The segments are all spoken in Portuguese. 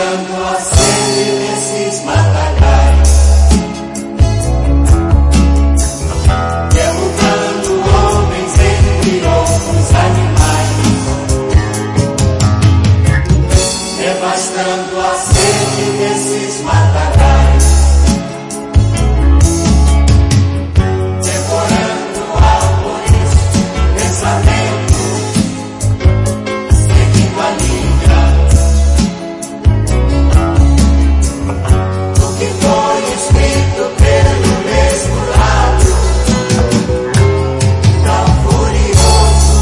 devastando a sede desses matagais, derrubando homens entre outros animais, devastando a sede desses matagais, devorando árvores, pensamentos, seguindo a linha do que foi escrito pelo mesmo lábio, tão furioso.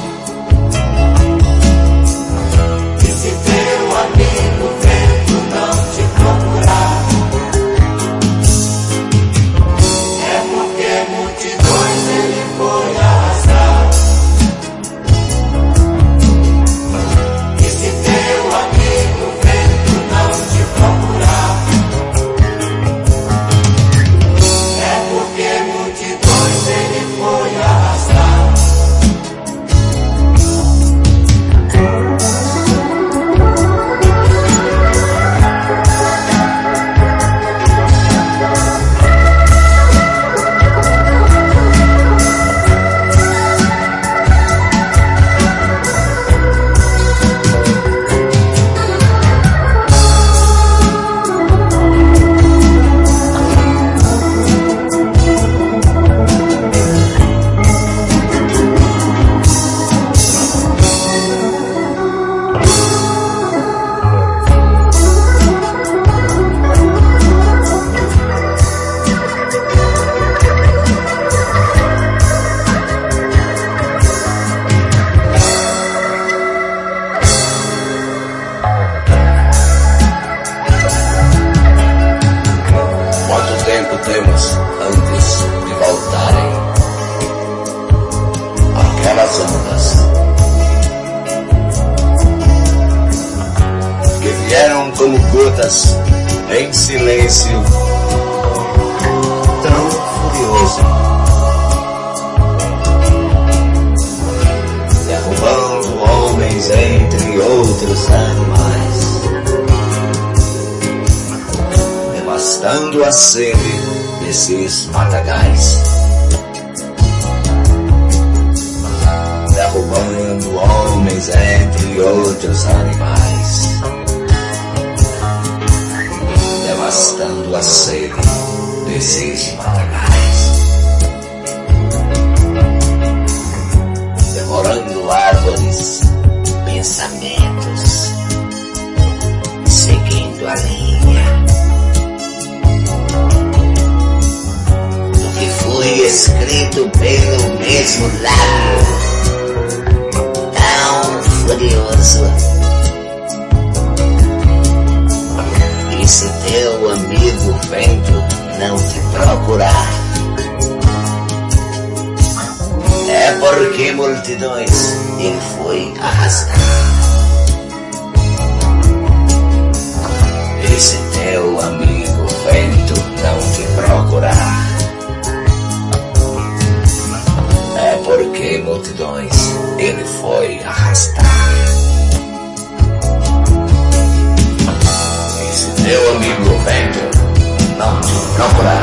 E se teu amigo vento não te procurar, é porque multidões ele foi arrastar. E se teu amigo vento não te procurar, é porque multidões ele foi arrastar. Quanto tempo temos antes de voltarem aquelas ondas que vieram como gotas em silêncio tão furioso, derrubando homens entre outros animais, devastando a sede desses matagais, derrubando homens entre outros animais, devastando a sede desses matagais, devorando árvores, pensamentos, seguindo a linha foi escrito pelo mesmo lábio, tão furioso. E se teu amigo vento não te procurar, é porque multidões ele foi arrastar. E se teu amigo vento não te procurar, é porque multidões ele foi arrastar. E se teu amigo vento não te procurar,